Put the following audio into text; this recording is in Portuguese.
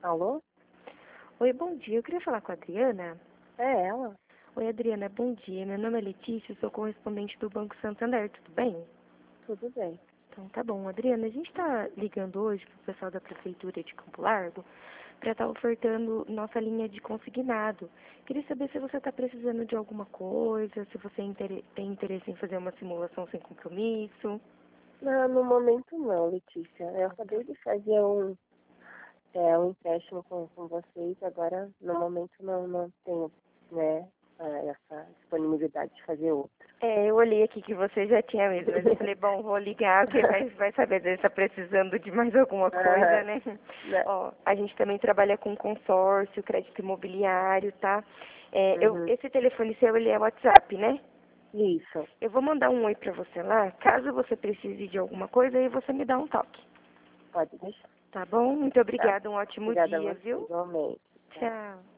Alô? Oi, bom dia. Eu queria falar com a Adriana. É ela? Oi, Adriana, bom dia. Meu nome é Letícia, eu sou correspondente do Banco Santander, tudo bem? Tudo bem. Então tá bom. Adriana, a gente está ligando hoje para o pessoal da Prefeitura de Campo Largo para estar ofertando nossa linha de consignado. Queria saber se você está precisando de alguma coisa, se você tem interesse em fazer uma simulação sem compromisso. Não, no momento não, Letícia. Eu acabei de fazer um empréstimo com vocês, agora no momento não tenho, né, essa disponibilidade de fazer outro. Eu olhei aqui que você já tinha mesmo, mas eu falei, bom, vou ligar, porque vai saber se está precisando de mais alguma coisa, né? Né? Ó, a gente também trabalha com consórcio, crédito imobiliário, tá? Uhum. Esse telefone seu, ele é WhatsApp, né? Isso, Eu vou mandar um oi pra você lá, caso você precise de alguma coisa, aí você me dá um toque, pode deixar. tá bom? Muito Tá? obrigada, um ótimo Obrigada a dia, você, viu? igualmente. Tá? Tchau.